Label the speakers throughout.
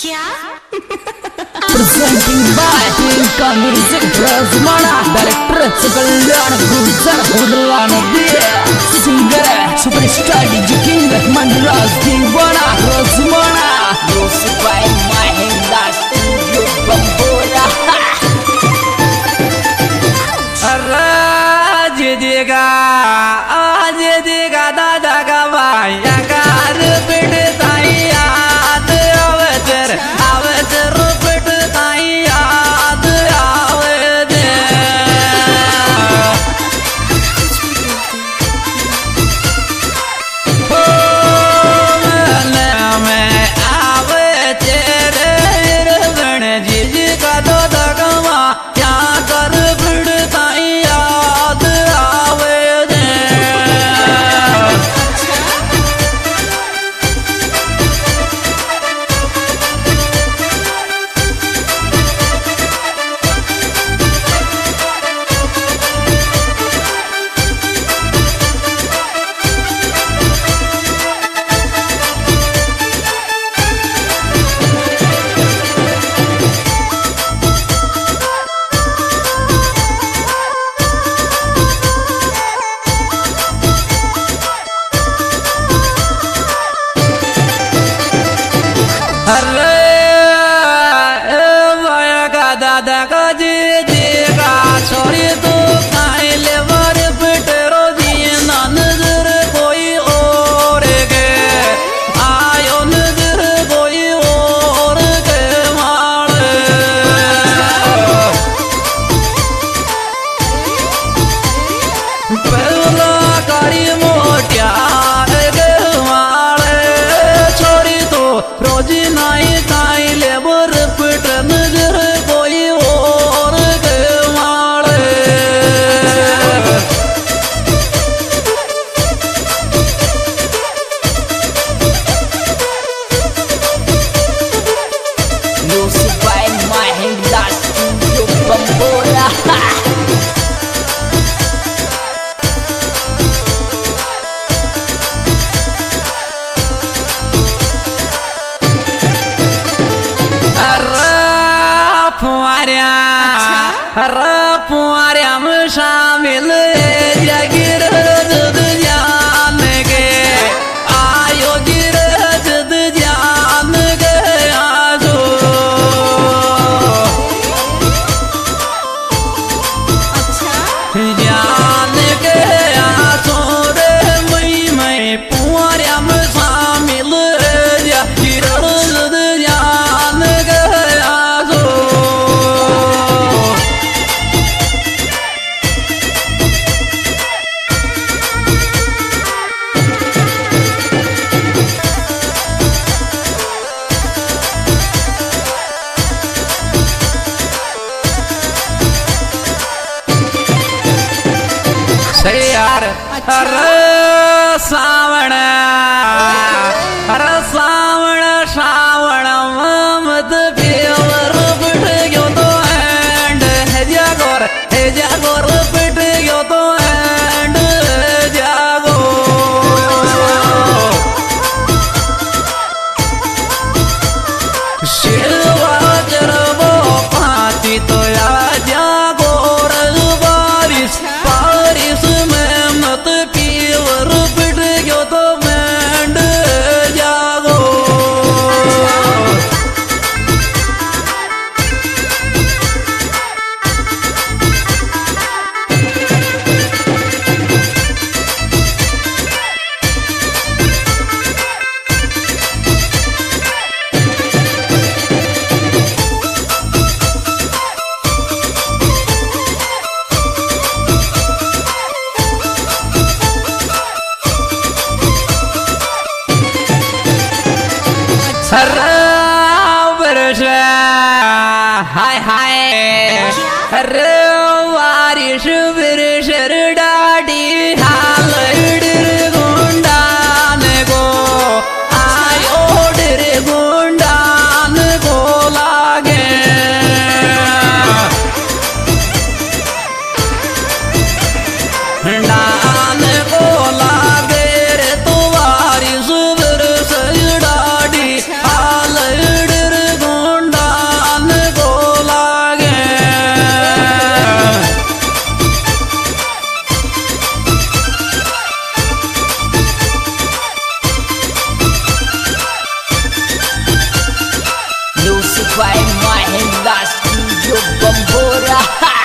Speaker 1: क्या
Speaker 2: Presenting by Tinka Music Razmana Director Kalian Gulzar Udlan Singer Superstar DJ King Mandras Divana Razmana Music by Mahendra Studio Bambola
Speaker 3: Aj diga dada gavaya kar pit tai yaad avatar pit tai yaad aave de ho me aave tere ravn ji ka do dagwa kya kar pit tai yaad aave de अरे माया का दादा का जी का छोरी तो खाए ले वर पिटरो जी ना नजर कोई और के आयो नजर कोई और के मारे पहला कारी मोटिया के मारे छोरी तो रोजी नाई ताई ले बर पिट नजर कोई और के मारे
Speaker 2: Music by Mahendra Studio Bambola
Speaker 3: पुआर्या में शामिल जगिर जुद जान के आयो गिर जुद जान के आजो जान के आजो रे मैं पुआर्या में शामिल जगिर जुद जान के आजो सही यार अरे सावण श्रावण मत प्योर पिट गयो तो एंड है जागोर पिट गयो तो एंड जागो शिवा जरबो पाती तो या जागोर बारिश बारिश में मत प्योर पिट गयो तो एंड जागो वर्ष हाय हाय अरे बारिश वर्ष डाडी हाल गुंडान को आयो डर गुंडान को लागे डान को लागे रे तो बारिश वर्ष डाडी हाल डर
Speaker 2: by Mahindra Studio Bambora.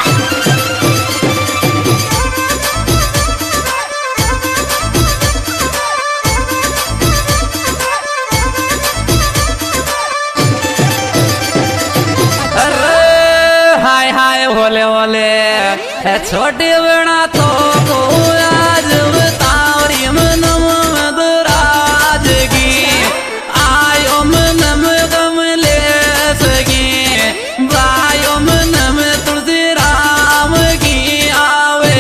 Speaker 3: हाय हाय होले होले छोटे बना तो को आज बतावरी मन मदराज की आयो मन गम ले सकी बायो मन तुलसी राम की आवे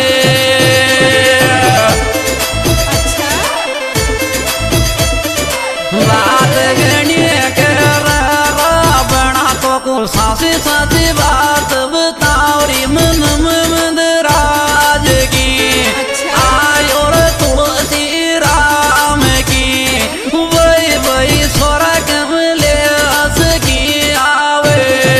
Speaker 3: बात गणिय कर बना तो को सासी सासी बात बतावरी मन मदराज की आयो रे तुलसी राम की वही वही स्वरा कमले हंस की आवे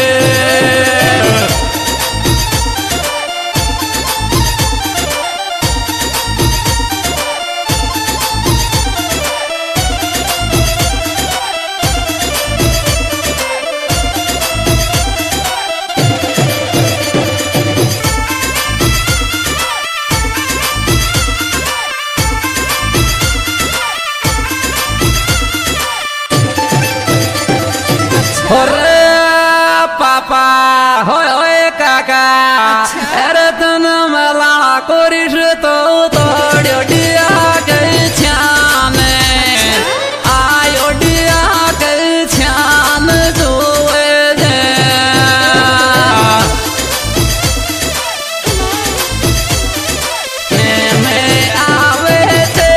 Speaker 3: होरे पापा होय होय काका अरे तन मला कोरिश तो तोड्यो डिया गई छाने आयो डिया गई छान जोए जे में आवे थे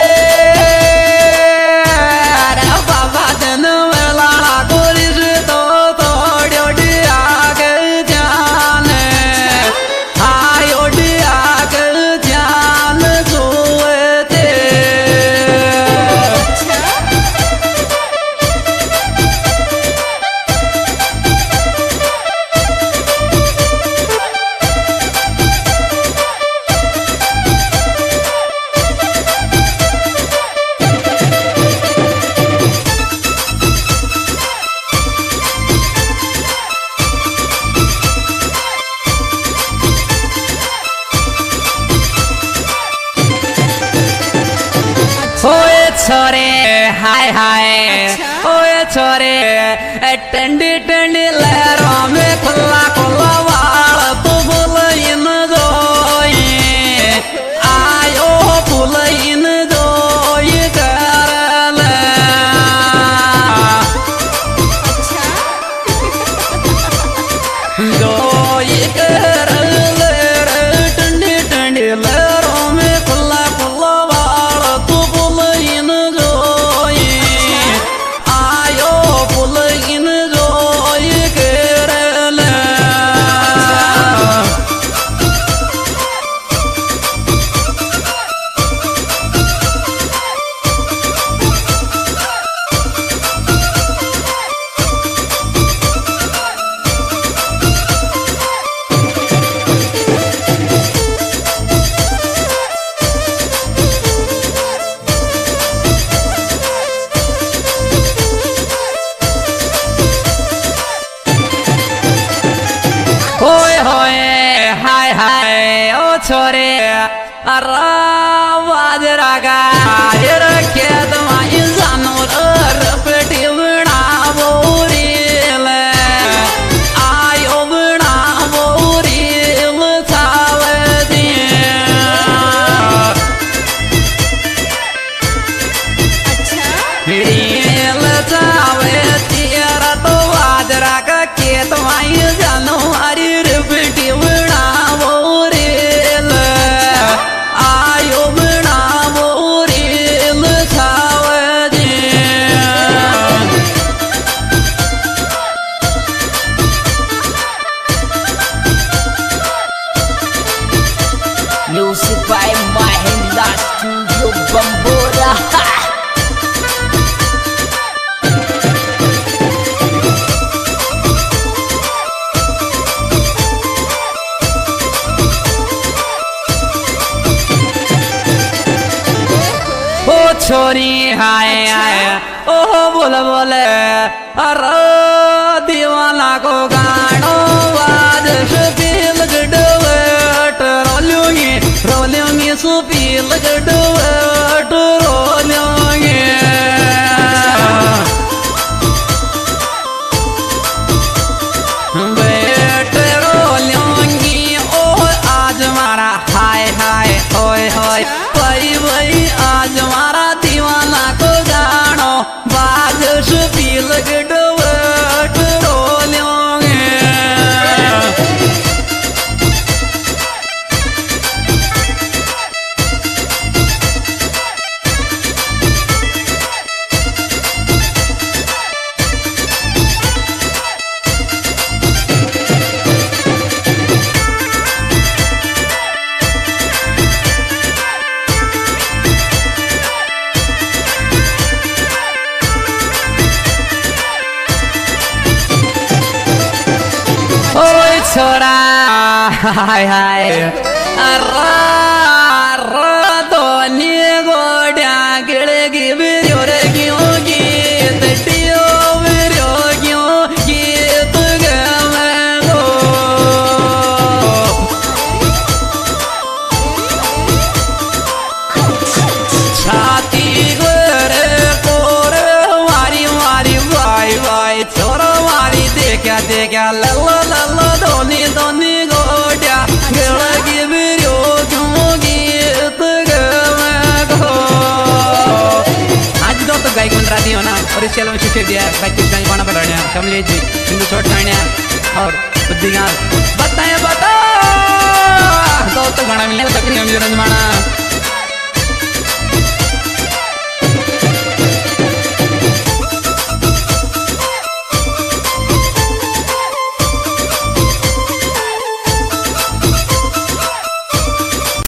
Speaker 3: अरे बाबा तन मला कोरिश तो तोड्यो डिया गई जाने आयो डिया गई जान जोए थे ओए छोरे हाय हाय ओए छोरे टंडी टंडी लहरों में खुला खुला वाल तू बुलइन जोई आयो बुलइन जोई कर ले जोई कर ले टंडी टंडी लहरों में खुला खुला वाल तू बुलइन जोई आयो बुलइन जोई कर ले होए होए हाय हाय ओ छोरे अरे बाजरा का ये रखे तुम्हारी जानवर रपटी बना बोरील आयो बना बोरील छावे दिए रील छावे तेरा तो बाजरा का खेत माई जानो हरी रिपटी बना बोरील आयो बना बोरील छावे दिए
Speaker 2: Music by Mahindra Studio Bambora.
Speaker 3: छोरी हाय हाय ओ बोल बोले अरे दीवाना को छोरा हाय हाय दोनी गोड्या गिळगी बिर्यो रे क्यों गीत टियो बिर्यो क्यों गीत गमे गो छाती गोरे कोरे मारी मारी वाई वाई छोरा मारी देखा देखा लल्ला लल्ला दोनी दोनी गोड्या गिळगी बिर्यो क्यों गीत गमे गो आज तो गायक बन रही हो ना और इस चैनल में शिक्षक दिया बातचीत गाने पाना पड़ रहे हैं कमलेश जी हिंदू छोट खाने और बुद्धिगार